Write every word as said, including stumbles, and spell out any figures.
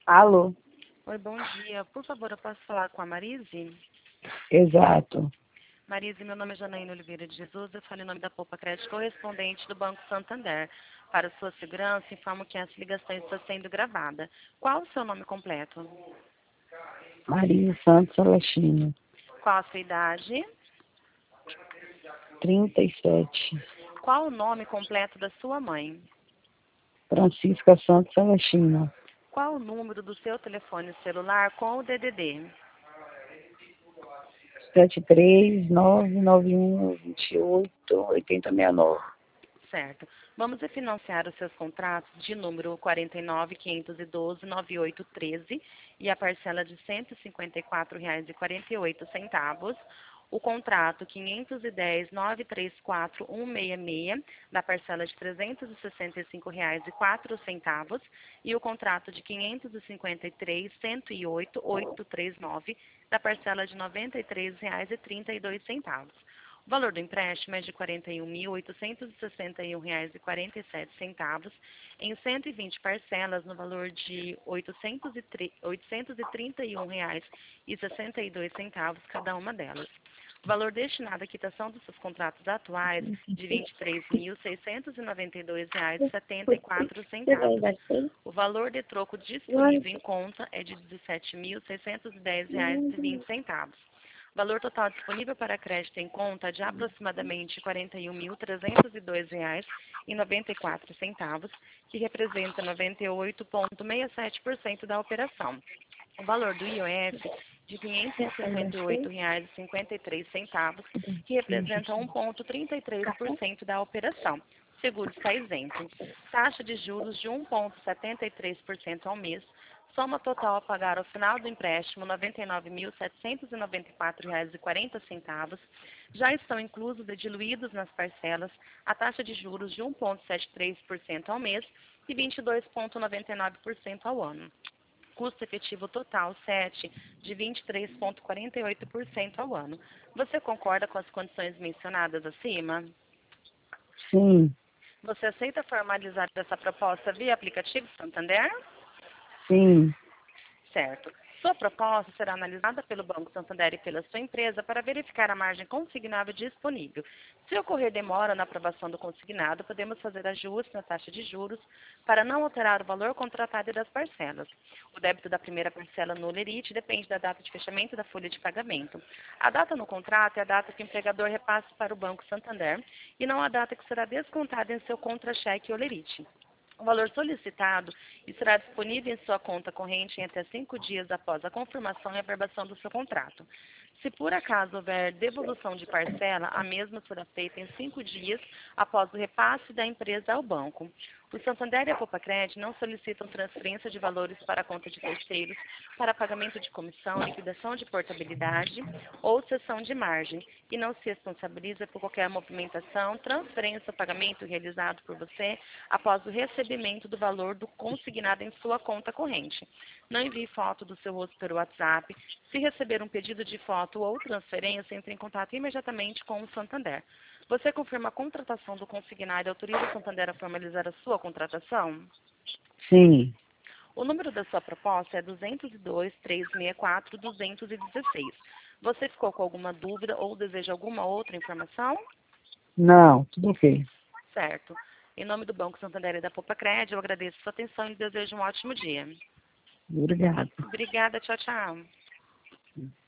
Alô? Oi, bom dia. Por favor, eu posso falar com a Marise? Exato. Marise, meu nome é Janaína Oliveira de Jesus. Eu falo em nome da Poupa Crédito, correspondente do Banco Santander. Para sua segurança, informo que essa ligação está sendo gravada. Qual o seu nome completo? Maria Santos Celestino. Qual a sua idade? trinta e sete. Qual o nome completo da sua mãe? Francisca Santos Celestino. Qual o número do seu telefone celular com o D D D? sete três nove nove um dois oito oito zero seis nove. Certo. Vamos refinanciar os seus contratos de número quarenta e nove, quinhentos e doze, noventa e oito, treze e a parcela de cento e cinquenta e quatro reais e quarenta e oito centavos. O contrato quinhentos e dez, novecentos e trinta e quatro, cento e sessenta e seis da parcela de trezentos e sessenta e cinco reais e quatro centavos e o contrato de quinhentos e cinquenta e três, cento e oito, oitocentos e trinta e nove da parcela de noventa e três reais e trinta e dois centavos. O valor do empréstimo é de quarenta e um mil, oitocentos e sessenta e um reais e quarenta e sete centavos em cento e vinte parcelas no valor de oitocentos e trinta e um reais e sessenta e dois centavos cada uma delas. O valor destinado à quitação dos seus contratos atuais de vinte e três mil, seiscentos e noventa e dois reais e setenta e quatro centavos. O valor de troco disponível em conta é de dezessete mil, seiscentos e dez reais e vinte centavos. O valor total disponível para crédito em conta é de aproximadamente quarenta e um mil, trezentos e dois reais e noventa e quatro centavos, que representa noventa e oito vírgula sessenta e sete por cento da operação. O valor do I O F de quinhentos e cinquenta e oito reais e cinquenta e três centavos, que representa um vírgula trinta e três por cento da operação. O seguro está isento. Taxa de juros de um vírgula setenta e três por cento ao mês. Soma total a pagar ao final do empréstimo, noventa e nove mil, setecentos e noventa e quatro reais e quarenta centavos. Já estão inclusos e diluídos nas parcelas a taxa de juros de um vírgula setenta e três por cento ao mês e vinte e dois vírgula noventa e nove por cento ao ano. Custo efetivo total sete de vinte e três vírgula quarenta e oito por cento ao ano. Você concorda com as condições mencionadas acima? Sim. Você aceita formalizar essa proposta via aplicativo Santander? Sim. Certo. Sua proposta será analisada pelo Banco Santander e pela sua empresa para verificar a margem consignável disponível. Se ocorrer demora na aprovação do consignado, podemos fazer ajustes na taxa de juros para não alterar o valor contratado e das parcelas. O débito da primeira parcela no Lerite depende da data de fechamento da folha de pagamento. A data no contrato é a data que o empregador repassa para o Banco Santander e não a data que será descontada em seu contra-cheque ou Lerite. O valor solicitado estará disponível em sua conta corrente em até cinco dias após a confirmação e averbação do seu contrato. Se por acaso houver devolução de parcela, a mesma será feita em cinco dias após o repasse da empresa ao banco. O Santander e a Poupa Crédito não solicitam transferência de valores para a conta de terceiros para pagamento de comissão, liquidação de portabilidade ou cessão de margem e não se responsabiliza por qualquer movimentação, transferência ou pagamento realizado por você após o recebimento do valor do consignado em sua conta corrente. Não envie foto do seu rosto pelo WhatsApp. Se receber um pedido de foto ou transferência, entre em contato imediatamente com o Santander. Você confirma a contratação do consignado e autoriza o Santander a formalizar a sua contratação? Sim. O número da sua proposta é duzentos e dois, trezentos e sessenta e quatro, duzentos e dezesseis. Você ficou com alguma dúvida ou deseja alguma outra informação? Não, tudo ok. Certo. Em nome do Banco Santander e da Poupa Crédito, eu agradeço a sua atenção e desejo um ótimo dia. Obrigado. Obrigada, tchau, tchau.